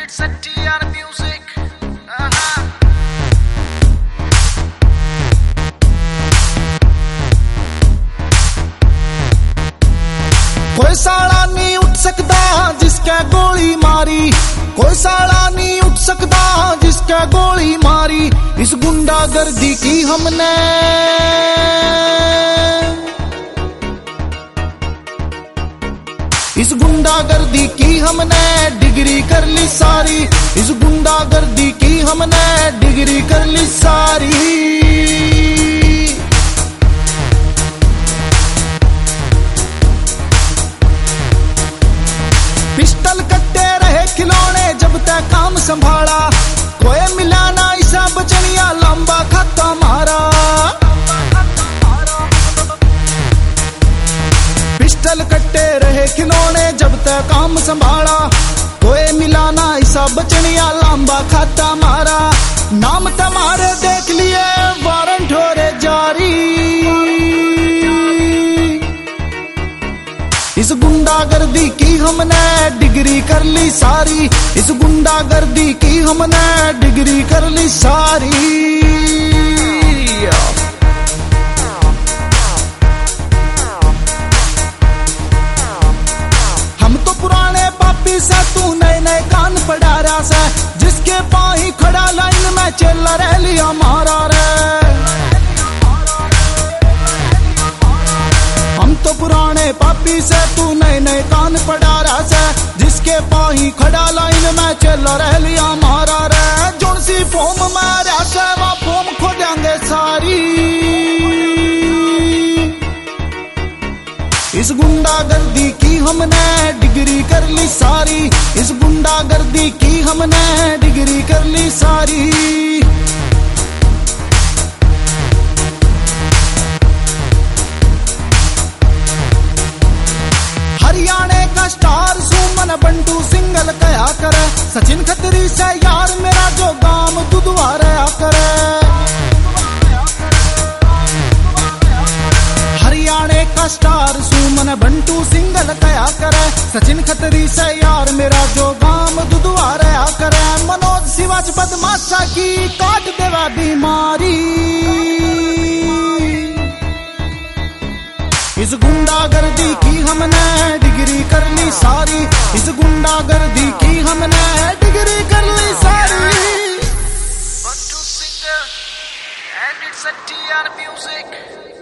it's a TR music. कोई साला नहीं उठ सकता जिसके गोली मारी, कोई साला नहीं उठ सकता जिसके गोली मारी। इस गुंडागर्दी की हमने इस गुंडागर्दी की हमने डिग्री कर ली सारी, इस गुंडागर्दी की हमने डिग्री कर ली सारी। पिस्टल कट्टे रहे खिलौने जब तक काम संभाला, कोई मिला ना ऐसा बचनिया लंबा खाता मारा। पिस्टल कट्टे रहे खिलौने जब तक काम संभाला, कोई मिला ना ऐसा बचनिया लंबा खाता मारा। नाम तुम्हारे देख लिए वारंट हो रे जारी, इस गुंडागर्दी की हमने डिग्री कर ली सारी, इस गुंडागर्दी की हमने डिग्री कर ली सारी। हम तो पुराने पापी से तू नए नए कान पड़ा रहा से, जिसके पाही खड़ा लाइन में चला रह लिया मारा रे। हम तो पुराने पापी से तू नए नए कान पड़ा रहा से, जिसके पाही खड़ा लाइन में चला रह लिया मारा रे। जोन सी फोम मारा से वो फोम खो देंगे सारी, इस गुंडागर्दी की हमने डिग्री कर ली सारी, इस गुंडागर्दी की हमने डिग्री कर ली सारी। हरियाणा का स्टार सुमन बंटू सिंगल कया करे, सचिन खत्री से यार मेरा जो गाम दुधवा रहा करे। हरियाणा का स्टार सुमन बंटू सिंगल कया करे, सचिन खत्री से यार मेरा जो गाम दुधवा रहा करे। मनोज शिवाज बदमाशा की काट देवा बीमारी, इस गुंडागर्दी की हमने डिग्री कर ली सारी, इस गुंडागर्दी की हमने डिग्री कर ली सारी। One, two, singer, and it's a TR music.